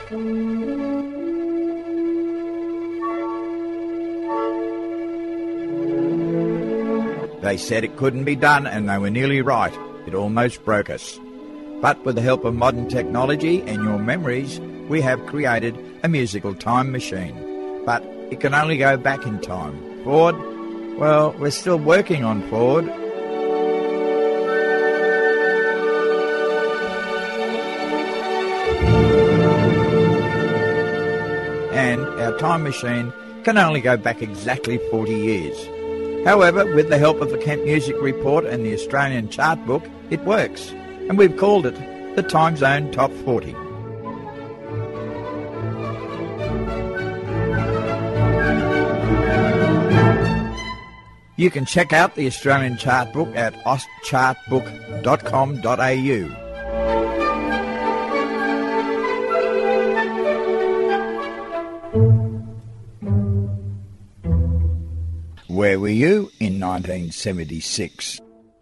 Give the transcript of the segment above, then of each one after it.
They said it couldn't be done, and they were nearly right. It almost broke us. But with the help of modern technology and your memories, we have created a musical time machine. But it can only go back in time. Forward? Well, we're still working on forward. And our time machine can only go back exactly 40 years. However, with the help of the Kent Music Report and the Australian Chart Book, it works. And we've called it the Time Zone Top 40. You can check out the Australian Chart Book at austchartbook.com.au. Where were you in 1976?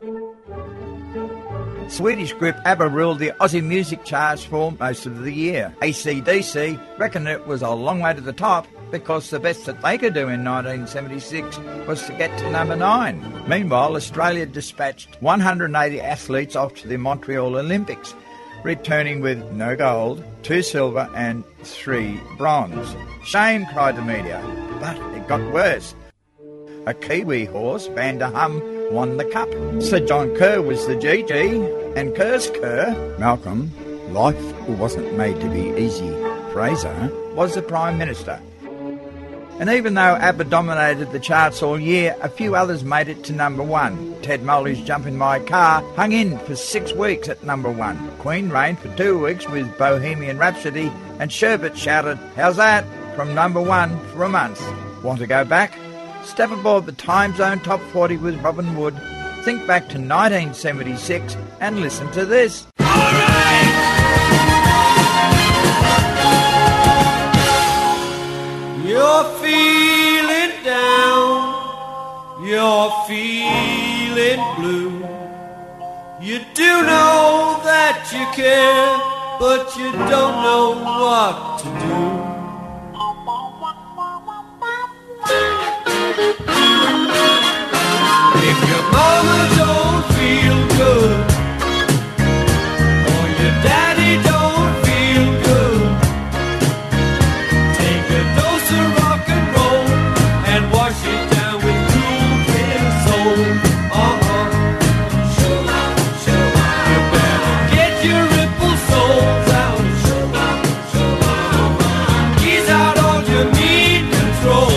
Swedish group ABBA ruled the Aussie music charts for most of the year. AC/DC reckoned it was a long way to the top because the best that they could do in 1976 was to get to number 9. Meanwhile, Australia dispatched 180 athletes off to the Montreal Olympics, returning with no gold, 2 silver and 3 bronze. Shame, cried the media, but it got worse. A Kiwi horse, Van der Hum, won the cup. Sir John Kerr was the GG, and Kerr's Kerr, Malcolm, life wasn't made to be easy, Fraser, was the Prime Minister. And even though ABBA dominated the charts all year, a few others made it to number 1. Ted Molly's Jump in My Car hung in for 6 weeks at number 1. Queen reigned for 2 weeks with Bohemian Rhapsody, and Sherbet shouted, "How's that?" from number 1 for a month. Want to go back? Step aboard the Time Zone Top 40 with Robin Wood. Think back to 1976 and listen to this. All right! You're feeling down, you're feeling blue. You do know that you care, but you don't know what to do. If your mama don't feel good, or your daddy don't feel good, take a dose of rock and roll and wash it down with cool, clear soul. You better get your ripple souls out. Ease out all your need control.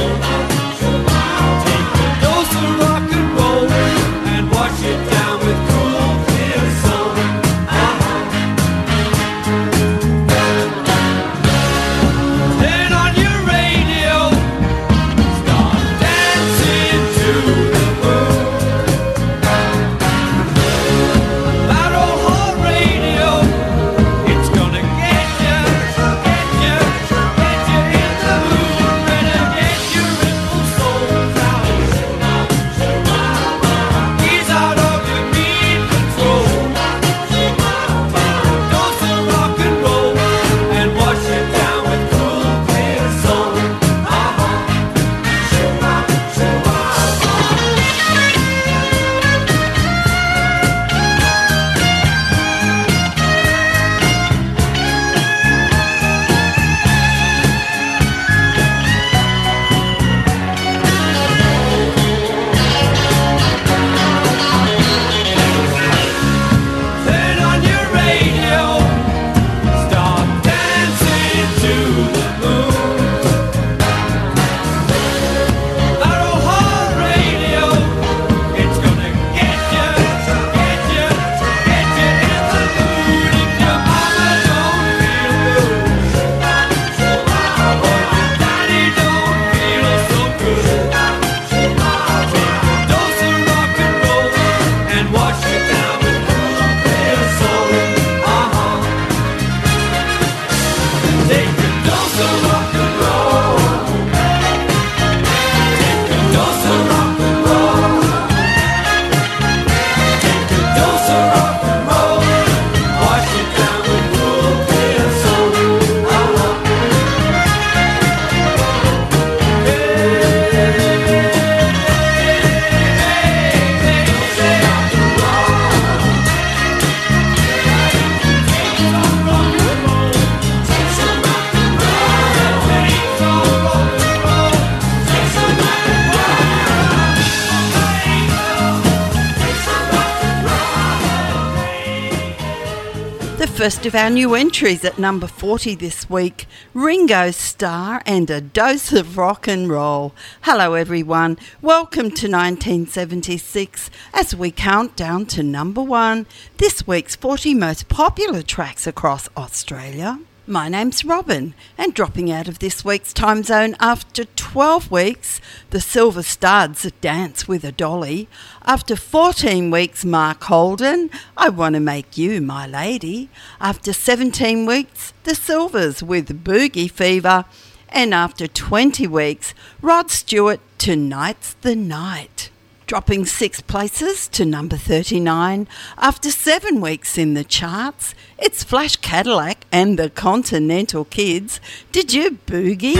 The first of our new entries at number 40 this week, Ringo Starr and A Dose of Rock and Roll. Hello everyone, welcome to 1976 as we count down to number 1, this week's 40 most popular tracks across Australia. My name's Robin, and dropping out of this week's time zone after 12 weeks, the Silver Studs, Dance with a Dolly. After 14 weeks, Mark Holden, I Want to Make You My Lady. After 17 weeks, the Silvers with Boogie Fever. And after 20 weeks, Rod Stewart, Tonight's the Night. Dropping 6 places to number 39. After 7 weeks in the charts, it's Flash Cadillac and the Continental Kids. Did you boogie?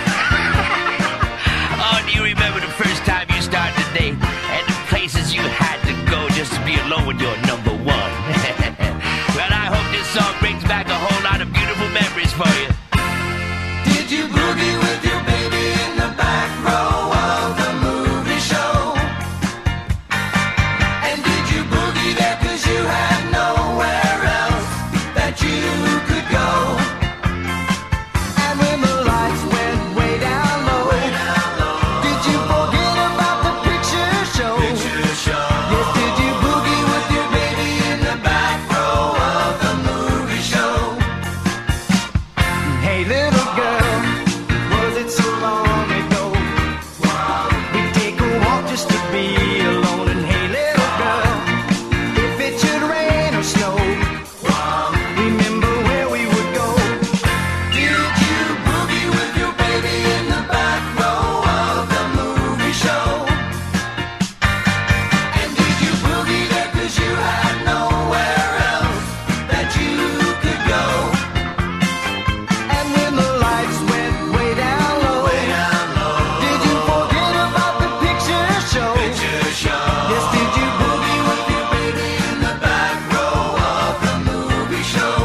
Oh, do you remember the first time you started the day and the places you had to go just to be alone with your number one? Well, I hope this song brings back a whole lot of beautiful memories for you. Did you boogie with your baby in the back row of the movie show? And did you boogie there 'cause you had nowhere else that you could go? And when the lights went way down low, did you forget about the picture show? Yes, did you boogie with your baby in the back row of the movie show? Hey little girl, was it so long ago? We'd take a walk just to be alone. And hey little girl, if it should rain or snow, remember where we would go. Did you boogie with your baby in the back row of the movie show? And did you boogie there 'cause you had nowhere else that you could go? And when the lights went way down low, did you forget about the picture show? Yes, did you boogie with your baby in the back row of the movie show?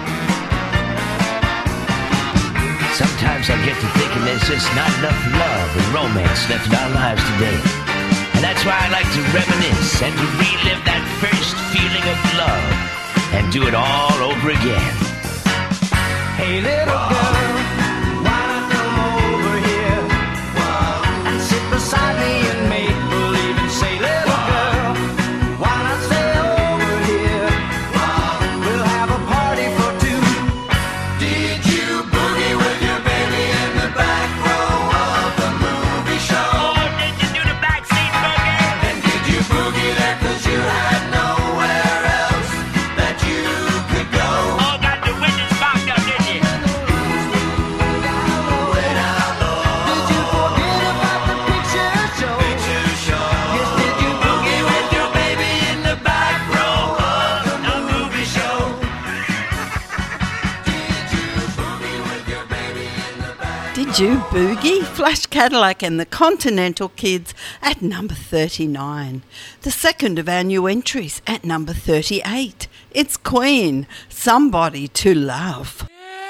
Sometimes I get to thinking there's just not enough love and romance left in our lives today. And that's why I like to reminisce and to relive that first feeling of love and do it all over again. Hey little girl, why not come over here and sit beside me and make believe and say, little girl, why not stay over here? We'll have a party for two. Did you boogie with your baby in the back row of the movie show? Oh, did you do the backseat boogie? And did you boogie there 'cause you had nowhere else that you could go? Oh, got the windows fogged up, didn't you? Way down low. Did you forget about the picture show? Yes, did you boogie with your baby in the back row of the movie show? Did you boogie with your baby in the back? Did you boogie? Flash Cadillac and the Continental Kids at number 39. The second of our new entries at number 38. It's Queen, Somebody to Love.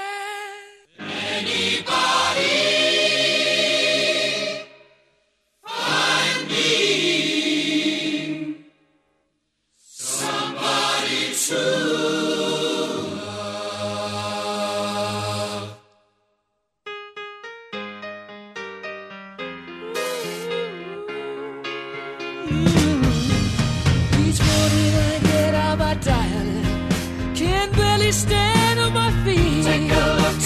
Each morning I get out my diet, can barely stand on my feet. Take a look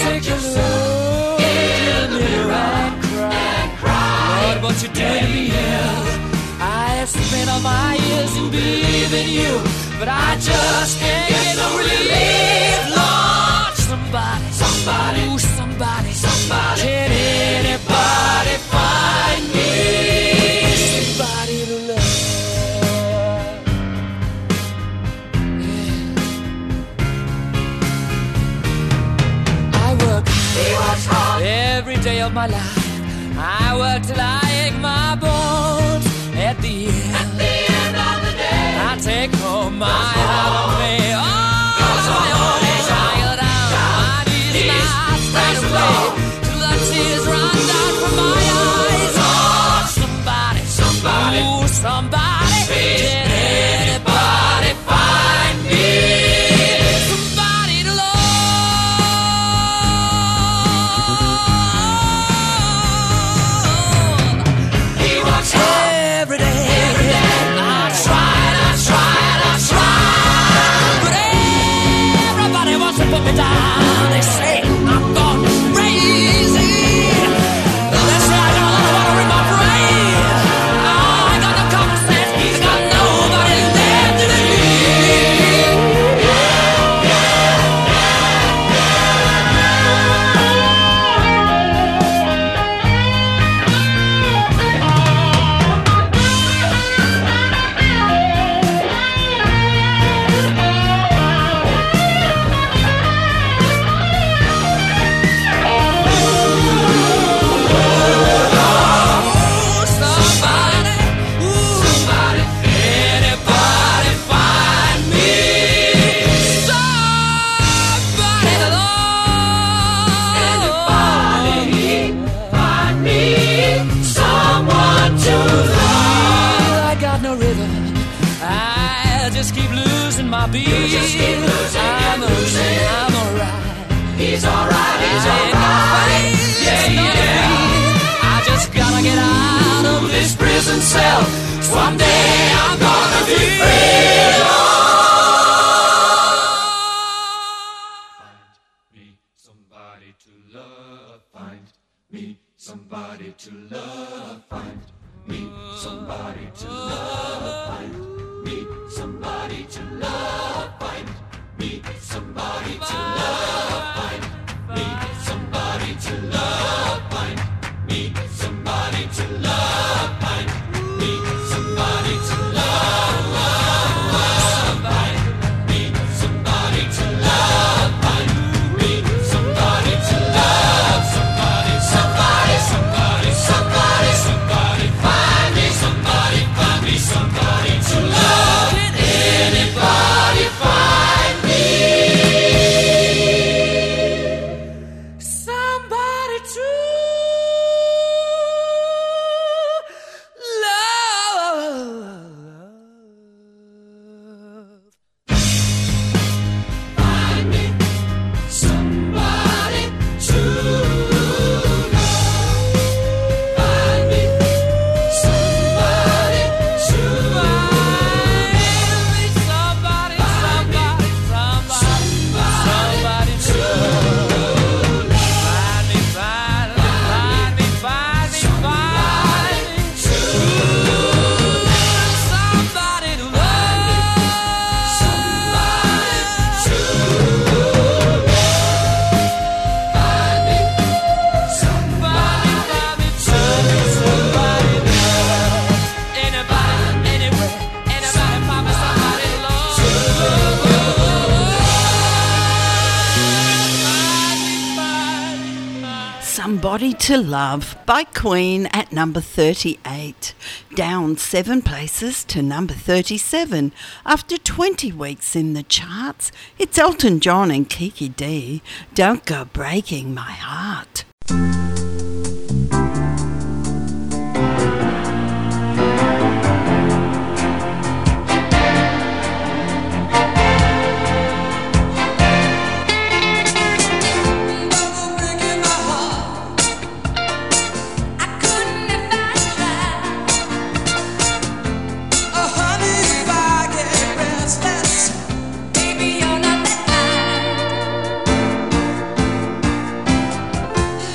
in the mirror and cry. Lord, what you did to me is I have spent all my years in believing you, but I just can't get no relief. Lord, somebody, ooh, somebody, can anybody find me somebody to love? Every day of my life, I work till I ache my bones. At the end of the day, I take home my heart of me. Oh, my own child out, my knees not straight away till the tears run down from my eyes. Oh, somebody, ooh, somebody, can anybody find me somebody? to put me down. They say I'm gone crazy. They say I got a lot of water in my brain. I got no common sense. I got nobody there to believe. Just keep losing my beat. I'm alright. He's alright. He's alright. I just gotta get out of this prison cell. Someday I'm gonna be free. Find me somebody to love. Find me somebody to love. Find me somebody to love. Find me somebody to love, find me somebody to love, find me somebody to love, find me somebody to love, find me somebody to love, find me somebody to love, find me somebody to love, somebody, somebody, somebody, somebody, somebody, find me somebody to love. Anybody find me somebody to love? Find me somebody to love. Find me somebody to love. Somebody to Love by Queen at number 38, down 7 places to number 37. After 20 weeks in the charts, it's Elton John and Kiki D, Don't Go Breaking My Heart. Baby, you're not that kind.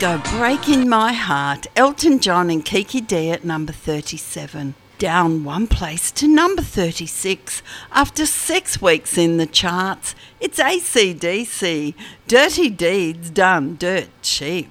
go Breaking My Heart, Elton John and Kiki D at number 37. Down one place to number 36 after 6 weeks in the charts. It's AC/DC, Dirty Deeds Done Dirt Cheap.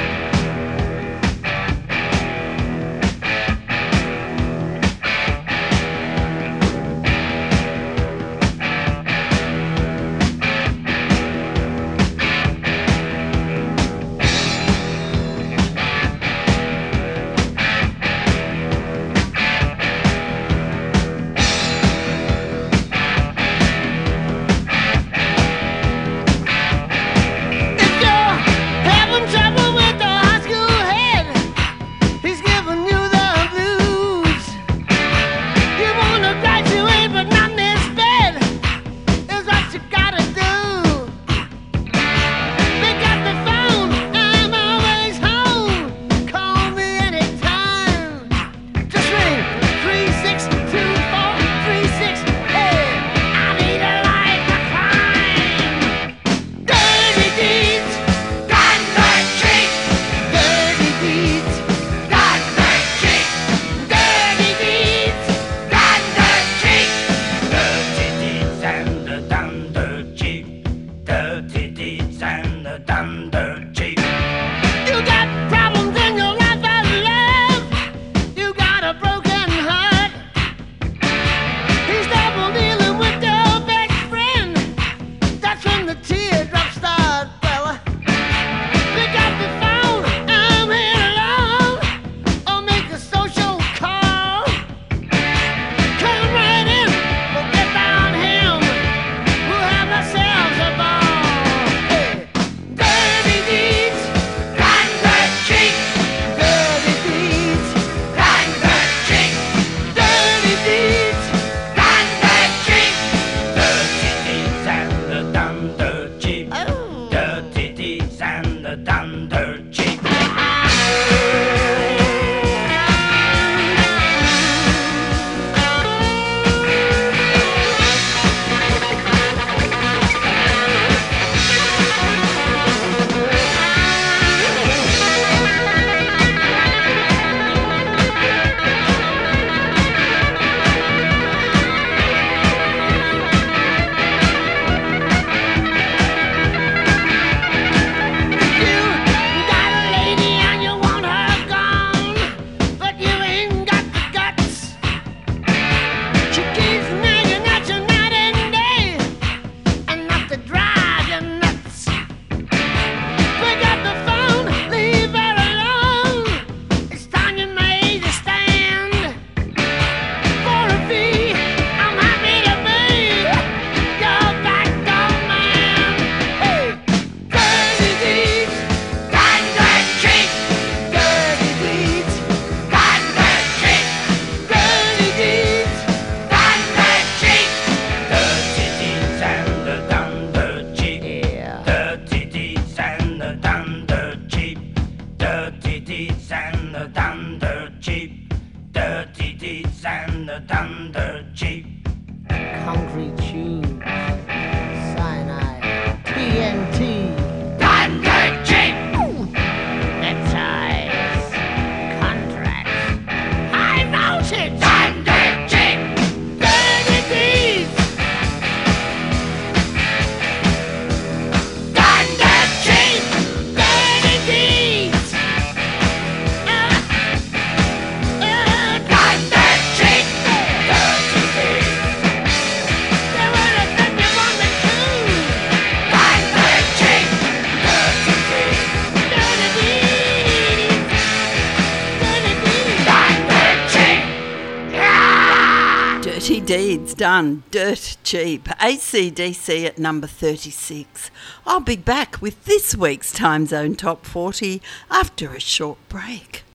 Deeds Done Dirt Cheap, AC/DC at number 36. I'll be back with this week's Time Zone Top 40 after a short break.